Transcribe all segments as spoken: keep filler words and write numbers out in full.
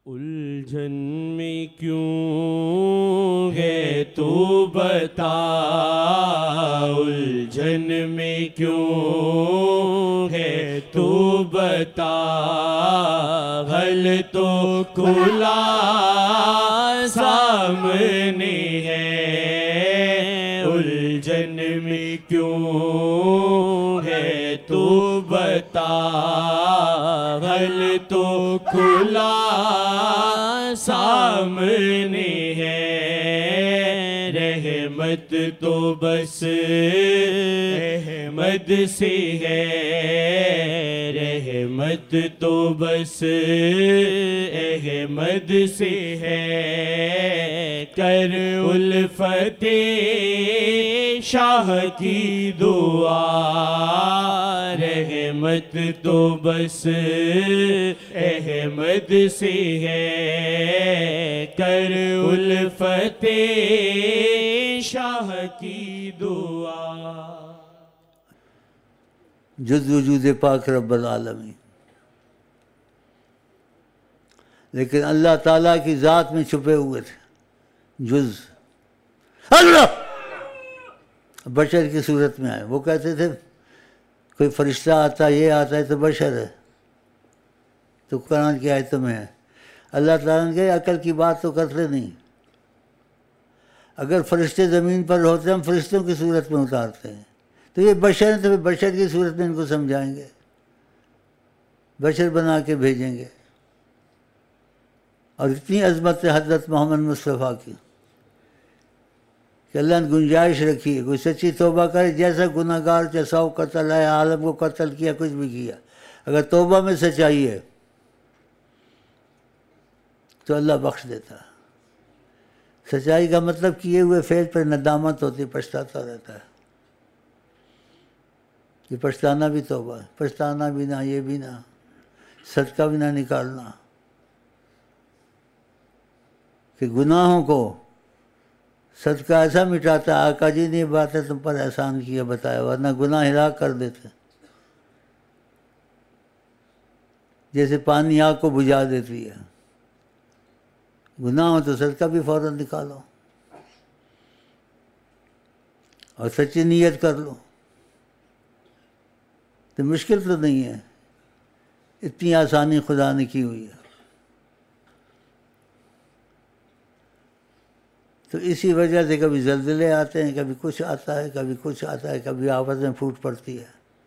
الجھن میں کیوں ہے تو بتا، الجھن میں کیوں ہے تو بتا، حل تو کھلا سامنے ہے، الجھن میں کیوں ہے تو بتا، حل تو کھلا سامنے ہے، رحمت تو بس احمد سے ہے، رحمت تو بس احمد سے ہے، کر الفت شاہ کی دعا، رحمت تو بس احمد سے ہے، کر الفت شاہ کی دعا۔ جز وجود پاک رب العالمین، لیکن اللہ تعالیٰ کی ذات میں چھپے ہوئے تھے، جز اللہ بشر کی صورت میں آئے۔ وہ کہتے تھے کوئی فرشتہ آتا ہے، یہ آتا ہے تو بشر ہے، تو قرآن کی آیتوں میں ہے۔ اللہ تعالیٰ نے کہا عقل کی بات تو کرتے نہیں، اگر فرشتے زمین پر ہوتے ہم فرشتوں کی صورت میں اتارتے ہیں، تو یہ بشر ہیں تو پھر بشر کی صورت میں ان کو سمجھائیں گے، بشر بنا کے بھیجیں گے۔ اور اتنی عظمت ہے حضرت محمد مصطفیٰ کی کہ اللہ نے گنجائش رکھی ہے، کوئی سچی توبہ کرے، جیسا گناہ گار چاہے سو قتل ہے، عالم کو قتل کیا، کچھ بھی کیا، اگر توبہ میں سچائی ہے تو اللہ بخش دیتا ہے۔ سچائی کا مطلب کیے ہوئے فعل پر ندامت ہوتی، پچھتاتا رہتا ہے۔ یہ پچھتانا بھی توبہ ہے، پچھتانا بھی نہ، یہ بھی نہ، صدقہ بھی نہ نکالنا، کہ گناہوں کو صدقہ ایسا مٹاتا ہے۔ آقا جی نے یہ باتیں تم پر احسان کیا بتایا، ورنہ گناہ ہلاک کر دیتے، جیسے پانی آگ کو بجھا دیتی ہے۔ گناہ ہو تو صدقہ بھی فوراً نکالو اور سچی نیت کر لو، تو مشکل تو نہیں ہے، اتنی آسانی خدا نے کی ہوئی ہے۔ تو اسی وجہ سے کبھی زلزلے آتے ہیں، کبھی کچھ آتا ہے، کبھی کچھ آتا ہے، کبھی آفتیں پھوٹ پڑتی ہے۔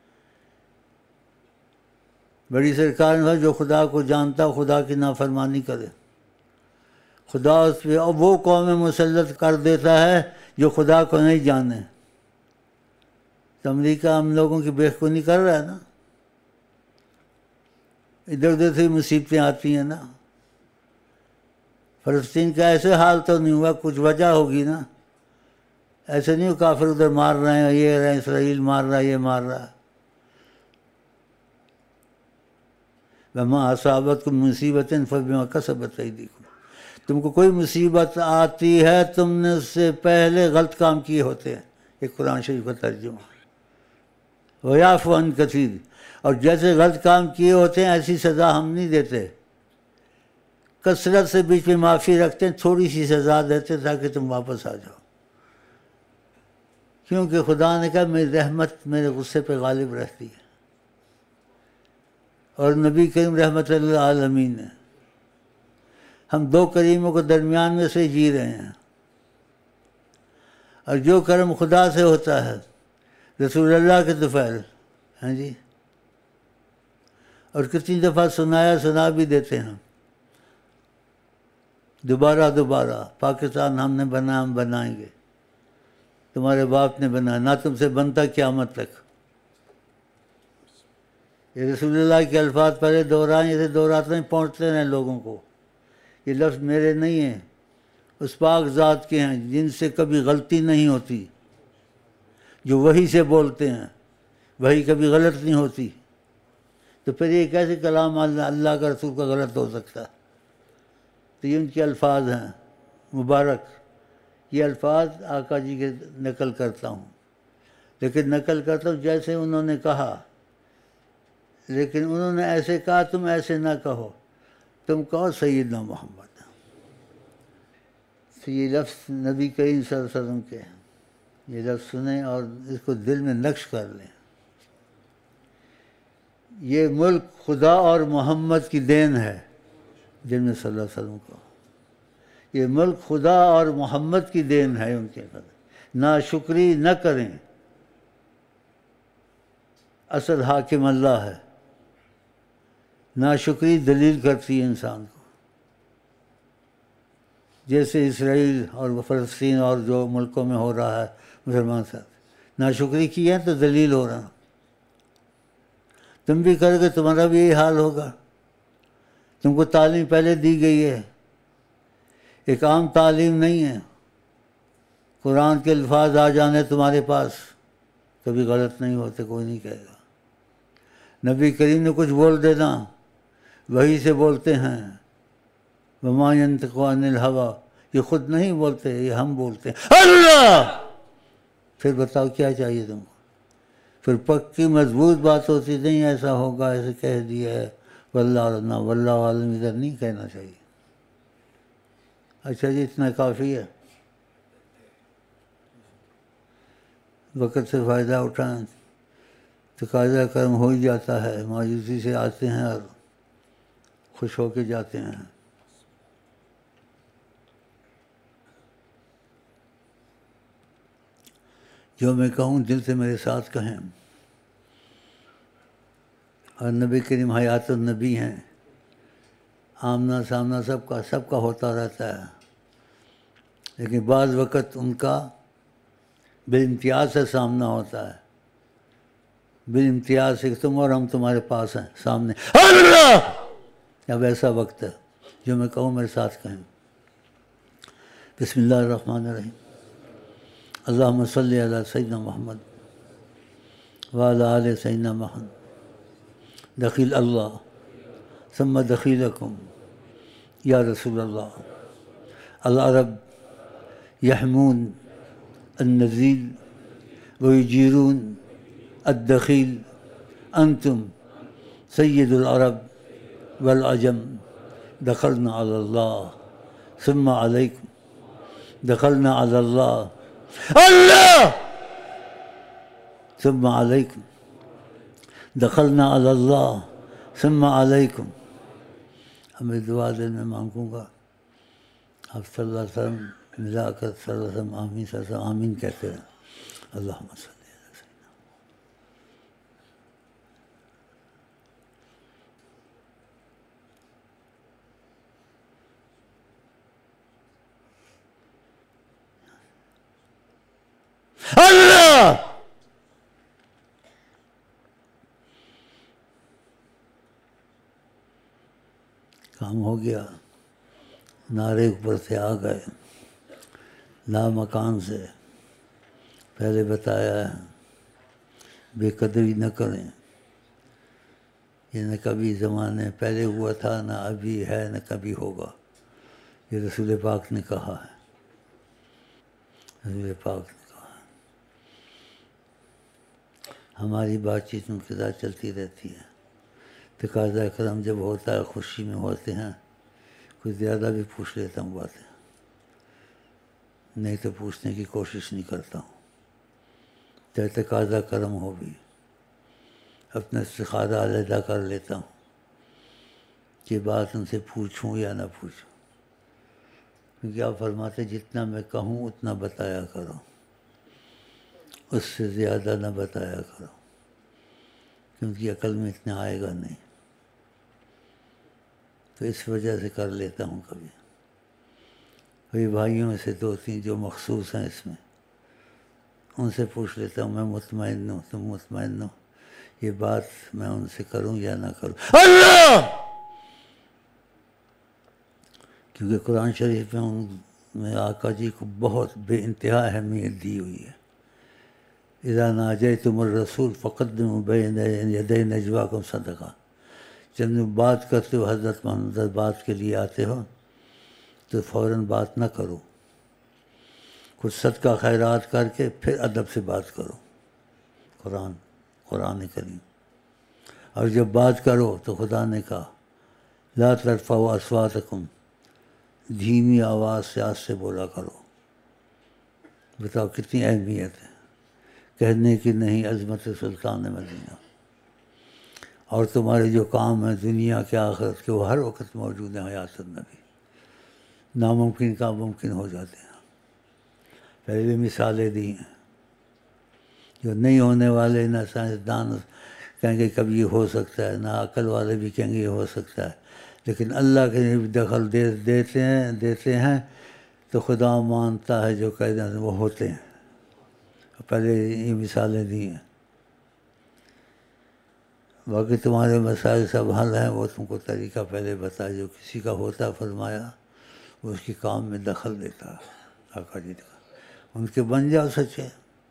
بڑی سرکار نے جو خدا کو جانتا خدا کی نافرمانی کرے، خدا اس پہ وہ قوم مسلط کر دیتا ہے جو خدا کو نہیں جانے۔ تو امریکہ ہم لوگوں کی بےخونی کر رہا ہے نا، ادھر ادھر سے مصیبتیں آتی ہیں نا۔ فلسطین کا ایسے حال تو نہیں ہوا، کچھ وجہ ہوگی نا، ایسے نہیں ہو کافر ادھر مار رہے ہیں، یہ رہے اسرائیل مار رہا ہے، یہ مار رہا ہے۔ وَمَا أَصَابَتْكُم مُّصِيبَةٍ فَبِمَا كَسَبَتْ أَيْدِيكُمْ، تم کو کوئی مصیبت آتی ہے تم نے اس سے پہلے غلط کام کیے ہوتے ہیں، یہ قرآن شریف کا ترجمہ۔ وَيَعْفُو عَن كَثِيرٍ، اور جیسے غلط کام کیے ہوتے ہیں ایسی سزا ہم نہیں دیتے، کثرت سے بیچ میں معافی رکھتے ہیں، تھوڑی سی سزا دیتے تاکہ تم واپس آ جاؤ، کیونکہ خدا نے کہا میری رحمت میرے غصے پہ غالب رہتی ہے، اور نبی کریم رحمت اللہ عالمین ہے۔ ہم دو کریموں کو درمیان میں سے جی رہے ہیں، اور جو کرم خدا سے ہوتا ہے رسول اللہ کے طفیل ہیں جی، اور کتنی دفعہ سنایا سنا بھی دیتے ہیں، دوبارہ دوبارہ پاکستان ہم نے بنا ہم بنائیں گے، تمہارے باپ نے بنایا، نہ تم سے بنتا قیامت تک۔ یہ رسول اللہ کے الفاظ پہلے دہرائیں، اسے دہراتے ہیں، پہنچتے رہیں لوگوں کو۔ یہ لفظ میرے نہیں ہیں، اس پاک ذات کے ہیں جن سے کبھی غلطی نہیں ہوتی، جو وحی سے بولتے ہیں، وحی کبھی غلط نہیں ہوتی، تو پھر یہ کیسے کلام اللہ کا رسول کا غلط ہو سکتا ہے؟ تو یہ ان کے الفاظ ہیں مبارک، یہ الفاظ آقا جی کے نقل کرتا ہوں، لیکن نقل کرتا ہوں جیسے انہوں نے کہا، لیکن انہوں نے ایسے کہا تم ایسے نہ کہو، تم کہو سیدنا محمد. تو یہ لفظ نبی کریم صلی اللہ علیہ وسلم کے ہیں. یہ لفظ سنیں اور اس کو دل میں نقش کر لیں. یہ ملک خدا اور محمد کی دین ہے. جن میں صلی اللہ علیہ وسلم کو یہ ملک خدا اور محمد کی دین ہے. ان کے قدر ناشکری نہ کریں. اصل حاکم اللہ ہے. ناشکری دلیل کرتی ہے انسان کو. جیسے اسرائیل اور فلسطین اور جو ملکوں میں ہو رہا ہے مسلمان صاحب, ناشکری کی ہے تو دلیل ہو رہا. تم بھی کرو گے تمہارا بھی یہی حال ہوگا. تم کو تعلیم پہلے دی گئی ہے, ایک عام تعلیم نہیں ہے. قرآن کے الفاظ آ جانے تمہارے پاس, کبھی غلط نہیں ہوتے, کوئی نہیں کہے گا. نبی کریم نے کچھ بول دینا, وہی سے بولتے ہیں. وما ينطق عن الهوى, یہ خود نہیں بولتے, یہ ہم بولتے ہیں. اللہ, پھر بتاؤ کیا چاہیے تم کو؟ پھر پکی مضبوط بات ہوتی, نہیں ایسا ہوگا, ایسے کہہ دیا ہے, واللہ نہ واللہ عالم, ادھر نہیں کہنا چاہیے. اچھا جی, اتنا کافی ہے. وقت سے فائدہ اٹھائیں, تقاضا کرم ہو ہی جاتا ہے. مایوسی سے آتے ہیں اور خوش ہو کے جاتے ہیں. جو میں کہوں دل سے میرے ساتھ کہیں. اور نبی کریم حیات النبی ہیں. آمنا سامنا سب کا سب کا ہوتا رہتا ہے, لیکن بعض وقت ان کا بالامتیاز سے سامنا ہوتا ہے. بالامتیاز سے تم اور ہم تمہارے پاس ہیں سامنے. اللہ, اب ایسا وقت ہے. جو میں کہوں میرے ساتھ کہیں. بسم اللہ الرحمن الرحیم. اللہم صلی علی سیدنا محمد وعلی آل سیدنا محمد. دخیل اللہ ثم دخیلکم یا رسول اللہ. العرب یحمون النزیل ویجیرون الدخیل. انتم سید العرب والعجم. دخلنا علی اللہ ثم علیکم. دخلنا علی اللہ اللہ ثم علیکم. دخلنا علی اللہ ثم علیکم. ہمیں دعا دل میں مانگوں گا, آپ صلی اللہ علیہ وسلم ملا کر صلی اللہ علیہ وسلم آمین صلی اللہ علیہ وسلم آمین کہتے رہیں. اللہم صلی علی سیدنا اللہ. کام ہو گیا. نعرے اوپر سے آ گئے, لا مکان سے. پہلے بتایا ہے بے قدری نہ کریں. یہ نہ کبھی زمانے پہلے ہوا تھا, نہ ابھی ہے, نہ کبھی ہوگا. یہ رسول پاک نے کہا ہے. رسول پاک نے کہا ہے. ہماری بات چیت ان کے ساتھ چلتی رہتی ہے. تقاضا کرم جب ہوتا ہے, خوشی میں ہوتے ہیں, کچھ زیادہ بھی پوچھ لیتا ہوں باتیں, نہیں تو پوچھنے کی کوشش نہیں کرتا ہوں. چاہے تقاضا کرم ہو بھی اپنا استخارہ علیحدہ کر لیتا ہوں کہ بات ان سے پوچھوں یا نہ پوچھوں. کیونکہ آپ فرماتے جتنا میں کہوں اتنا بتایا کرو, اس سے زیادہ نہ بتایا کرو, کیونکہ عقل میں اتنا آئے گا نہیں. تو اس وجہ سے کر لیتا ہوں. کبھی کبھی بھائیوں میں سے دو تین جو مخصوص ہیں اس میں, ان سے پوچھ لیتا ہوں, میں مطمئن ہوں, تم مطمئن ہو, یہ بات میں ان سے کروں یا نہ کروں. اللہ, کیونکہ قرآن شریف میں ان میں آقا جی کو بہت بے انتہا اہمیت دی ہوئی ہے. اذا ناجیتم الرسول فقدموا بین یدی نجواکم صدقہ. جب تم بات کرتے ہو حضرت محمد بات کے لیے آتے ہو تو فوراً بات نہ کرو, کچھ صدقہ خیرات کر کے پھر ادب سے بات کرو. قرآن قرآن کریم. اور جب بات کرو تو خدا نے کہا لا ترفعوا اصواتکم، دھیمی آواز سے آج سے بولا کرو۔ بتاؤ کتنی اہمیت ہے کہنے کی نہیں عظمت سلطان مدینہ۔ اور تمہارے جو کام ہیں دنیا کے آخرت کے وہ ہر وقت موجود ہیں حیات النبی، ناممکن کا ممکن ہو جاتے ہیں۔ پہلے بھی مثالیں دی ہیں، جو نہیں ہونے والے نہ سائنسدان کہیں گے کبھی یہ ہو سکتا ہے، نہ عقل والے بھی کہیں گے یہ ہو سکتا ہے، لیکن اللہ کے بھی دخل دے دیتے ہیں دیتے ہیں تو خدا مانتا ہے جو کہتے ہیں وہ ہوتے ہیں۔ پہلے یہ مثالیں دی ہیں۔ باقی تمہارے مسائل سب حل ہیں، وہ تم کو طریقہ پہلے بتایا، جو کسی کا ہوتا فرمایا وہ اس کے کام میں دخل دیتا ہے۔ آقا جی کا ان کے بن جاؤ سچے۔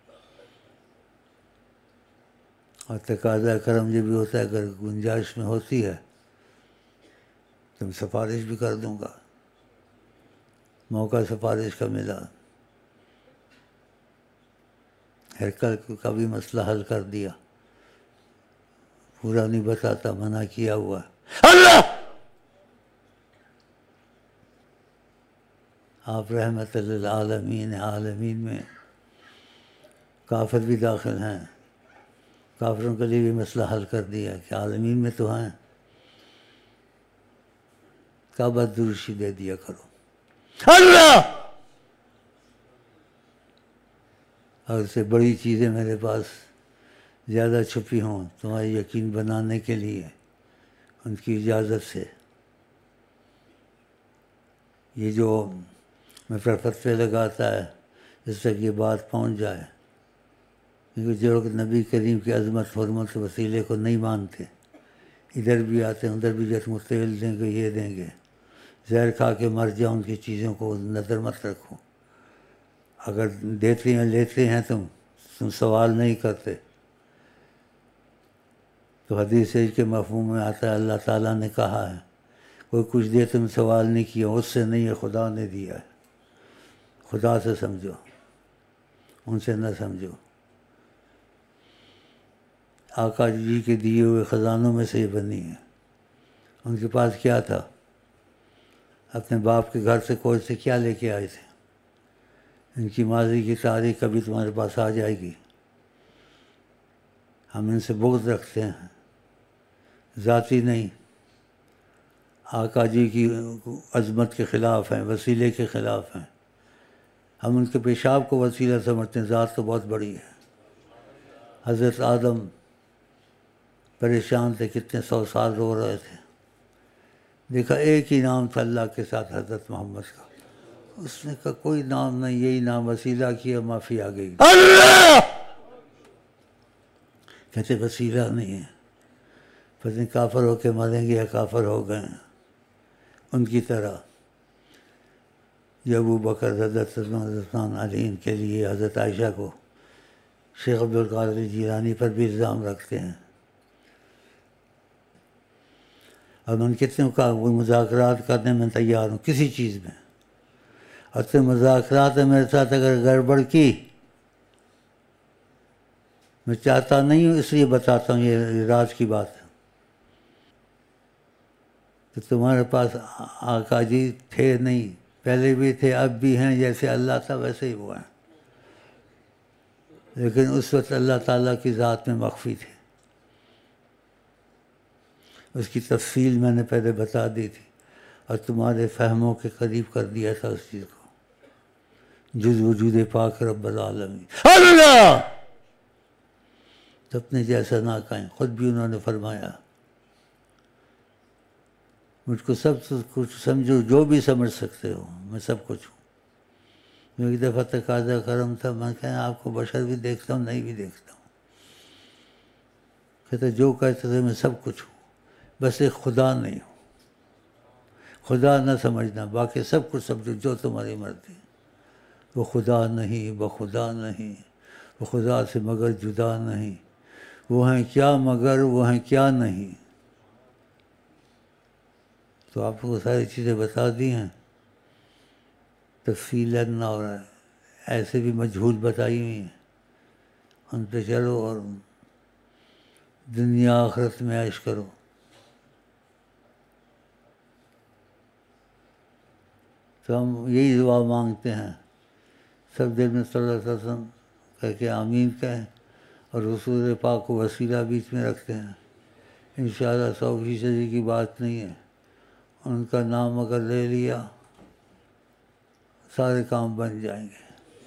اور تقاضا کرم یہ بھی ہوتا ہے اگر گنجائش میں ہوتی ہے تم سفارش بھی کر دوں گا، موقع سفارش کا ملا، ہرکل کا بھی مسئلہ حل کر دیا، پورا نہیں بتاتا، منع کیا ہوا ہے اللہ۔ آپ رحمت للعالمین، عالمین میں کافر بھی داخل ہیں، کافروں کے لیے بھی مسئلہ حل کر دیا کہ عالمین میں تو ہیں، کعبہ درشی دے دیا کرو اللہ۔ اور اس سے بڑی چیزیں میرے پاس زیادہ چھپی ہوں تمہاری یقین بنانے کے لیے ان کی اجازت سے، یہ جو میں پر فتوے لگاتا ہے جس تک یہ بات پہنچ جائے، کیونکہ جو لوگ نبی کریم کی عظمت حرمت وسیلے کو نہیں مانتے ادھر بھی آتے ہیں، ادھر بھی جیسے تیل دیں گے یہ دیں گے، زہر کھا کے مر جاؤ، ان کی چیزوں کو نظر مت رکھو۔ اگر دیتے ہیں لیتے ہیں تم تم سوال نہیں کرتے تو حدیث کے مفہوم میں آتا ہے اللہ تعالیٰ نے کہا ہے کوئی کچھ دے تم سوال نہیں کیا، اس سے نہیں ہے خدا نے دیا ہے، خدا سے سمجھو، ان سے نہ سمجھو۔ آقا جی کے دیے ہوئے خزانوں میں سے یہ بنی ہے۔ ان کے پاس کیا تھا؟ اپنے باپ کے گھر سے کوئی سے کیا لے کے آئے تھے؟ ان کی ماضی کی تاریخ کبھی تمہارے پاس آ جائے گی۔ ہم ان سے بغض رکھتے ہیں، ذاتی نہیں، آقا جی کی عظمت کے خلاف ہیں، وسیلے کے خلاف ہیں۔ ہم ان کے پیشاب کو وسیلہ سمجھتے ہیں، ذات تو بہت بڑی ہے۔ حضرت آدم پریشان تھے، کتنے سو سال رو رہے تھے، دیکھا ایک ہی نام تھا اللہ کے ساتھ حضرت محمد کا، اس نے کہا کوئی نام نہیں، یہی نام وسیلہ کیا، معافی آ گئی اللہ۔ کہتے وسیلہ نہیں ہے، پتہ نہیں کافر ہو کے مریں گے یا کافر ہو گئے ہیں۔ ان کی طرح یہ ابو بکر حضرت عثمان علی کے لیے حضرت عائشہ کو شیخ عبدالقادر جیلانی پر بھی الزام رکھتے ہیں۔ اور میں کتنے کا وہ مذاکرات کرنے میں تیار ہوں کسی چیز میں، اور تم مذاکرات میں میرے ساتھ اگر گڑبڑ کی، میں چاہتا نہیں ہوں اس لیے بتاتا ہوں، یہ راز کی بات ہے کہ تمہارے پاس آقا جی تھے نہیں، پہلے بھی تھے اب بھی ہیں، جیسے اللہ تھا ویسے ہی وہ ہیں، لیکن اس وقت اللہ تعالیٰ کی ذات میں مخفی تھے۔ اس کی تفصیل میں نے پہلے بتا دی تھی اور تمہارے فہموں کے قریب کر دیا تھا اس چیز کو، جز وجود پاک رب العالمین اللہ۔ تو اپنے جیسا نہ کہیں، خود بھی انہوں نے فرمایا مجھ کو سب کچھ سمجھو، جو بھی سمجھ سکتے ہو میں سب کچھ ہوں۔ میں ایک دفعہ تقاضا کرم تھا، میں کہا آپ کو بشر بھی دیکھتا ہوں نہیں بھی دیکھتا ہوں، کہتا جو کہتے تھے میں سب کچھ ہوں، بس ایک خدا نہیں ہوں، خدا نہ سمجھنا، باقی سب کچھ سمجھو جو تمہاری مرضی۔ وہ خدا نہیں، وہ خدا نہیں، وہ خدا سے مگر جدا نہیں، وہ ہیں کیا مگر وہ ہیں کیا نہیں۔ تو آپ کو ساری چیزیں بتا دی ہیں تفصیلاً، اور ایسے بھی مجہول بتائی ہوئی ہیں، ان پہ چلو اور دنیا آخرت میں عیش کرو۔ تو ہم یہی دعا مانگتے ہیں، سب دل میں صلی اللہ علیہ وسلم کہہ کے آمین کہیں، اور رسول پاک کو وسیلہ بیچ میں رکھتے ہیں۔ انشاءاللہ سو فیصدی کی بات نہیں ہے، ان کا نام اگر لے لیا سارے کام بن جائیں گے۔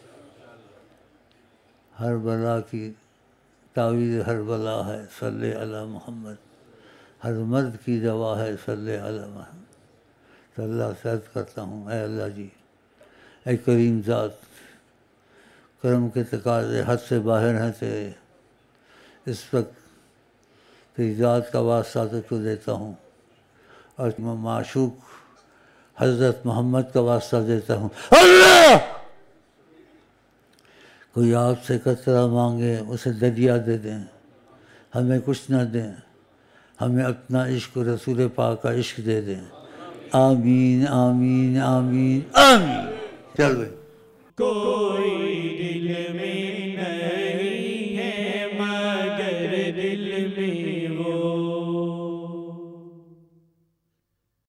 ہر بلا کی تعویذ ہر بلا ہے صلی علی محمد، ہر مرد کی دوا ہے صلی علی محمد۔ تو اللہ سے عرض کرتا ہوں، اے اللہ جی، اے کریم ذات، کرم کے تقاضے حد سے باہر ہیں تیرے، اس وقت تیری ذات کا واسطہ تو دیتا ہوں، اور میں معشوق حضرت محمد کا واسطہ دیتا ہوں۔ اللہ کوئی آپ سے قطرہ مانگے اسے دریا دے دیں، ہمیں کچھ نہ دیں، ہمیں اپنا عشق رسول پاک کا عشق دے دیں۔ آمین آمین آمین آمین۔ چل بھائی، کوئی دل میں نہیں ہے مگر دل میں وہ